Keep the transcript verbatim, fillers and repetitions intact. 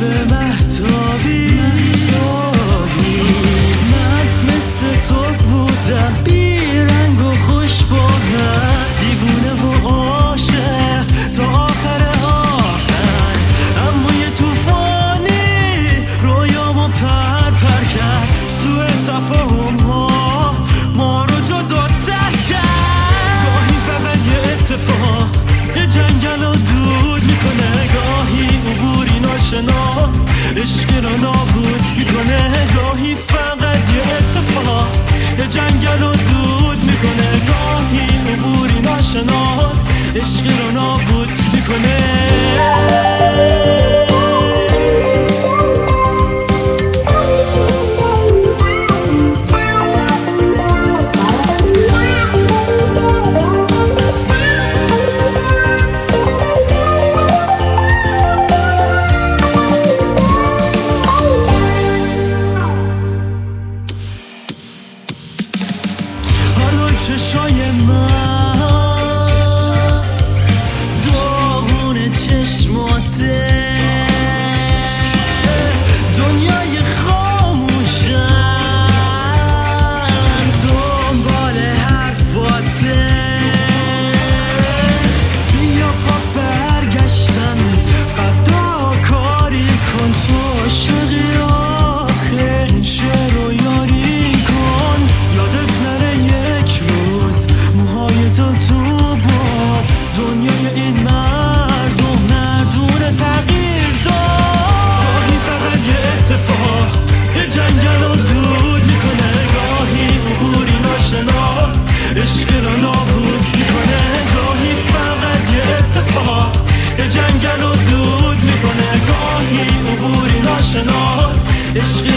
مهتابی من مثل تو بودم، بی رنگ و خوش باور، دیوونه و عاشق تا آخر آخر. اما یه توفانی رویامو پر پر کرد، سوء تفاهم ها ما رو جدا تر کرد. گاهی فقط یه اتفاق یه جنگل رو دود میکنه، گاهی عبوری ناشناس عشق رو نابود میکنه. گاهی فقط یه اتفاق یه جنگل رو دود میکنه، گاهی عبوری ناشناس عشق رو نابود میکنه. چشای من داغون چشماته، دنیای خاموشن دنبال حرفاته. بیا با برگشتن فدا کاری کن، تو عاشقی آخه شعر و یاری کن. یادت نره یک موهای تو تو باد، دنیای این مردم مردون تغییر داد. گاهی فقط یه اتفاق یه جنگل رو دود میکنه، گاهی عبوری ناشناس عشق رو نابود میکنه. گاهی فقط یه اتفاق یه جنگل رو دود میکنه، گاهی عبوری ناشناس عشق